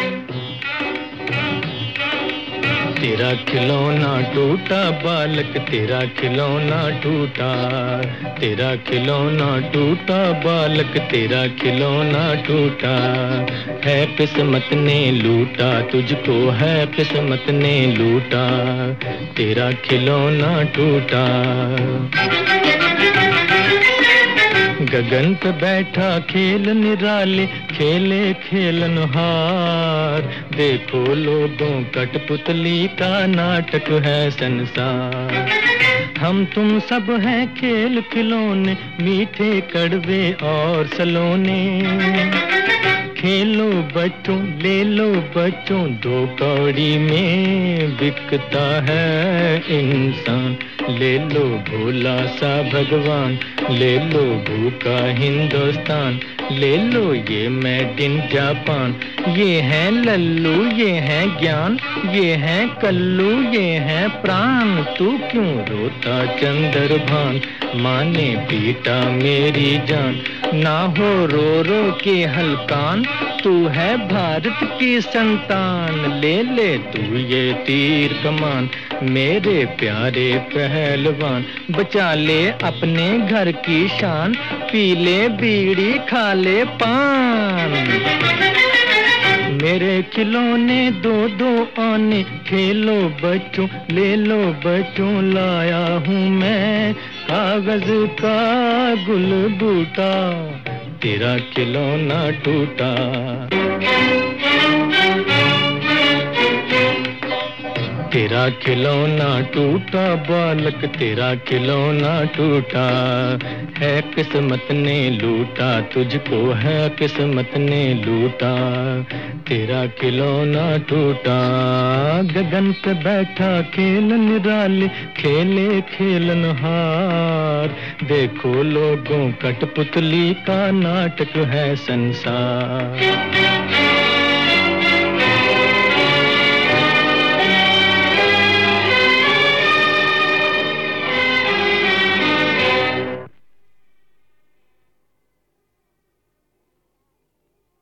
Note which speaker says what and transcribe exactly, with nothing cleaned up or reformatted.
Speaker 1: तेरा खिलौना टूटा बालक, तेरा खिलौना टूटा, तेरा खिलौना टूटा बालक, तेरा खिलौना टूटा। है किस्मत ने लूटा तुझको, है किस्मत ने लूटा, तेरा खिलौना टूटा। गगन पे बैठा खेल निराले, खेले खेलनहार। देखो लोगों कठपुतली का नाटक है संसार। हम तुम सब हैं खेल खिलौने, मीठे कड़वे और सलोने। खेलो बच्चों ले लो बच्चों, दो कौड़ी में बिकता है इंसान। ले लो भोला सा भगवान, ले लो भूखा हिंदुस्तान। ले लो ये मेड इन जापान। ये है लल्लू ये है ज्ञान, ये है कल्लू ये है प्राण। तू क्यों रोता चंद्रभान, माँ ने पीटा मेरी जान। ना हो रो रो के हलकान, तू है भारत की संतान। ले ले तू ये तीर कमान, मेरे प्यारे पहलवान। बचा ले अपने घर की शान, पी ले बीड़ी खा ले पान। मेरे खिलौने दो दो आने, खेलो बच्चों ले लो बच्चों। लाया हूँ मैं कागज का गुलबूटा, तेरा खिलौना टूटा। तेरा खिलौना टूटा बालक, तेरा खिलौना टूटा। है किस्मत ने लूटा तुझको, है किस्मत ने लूटा, तेरा खिलौना टूटा। गगन पे बैठा खेल निराले, खेले खेलनहार। देखो लोगों कठपुतली का नाटक है संसार।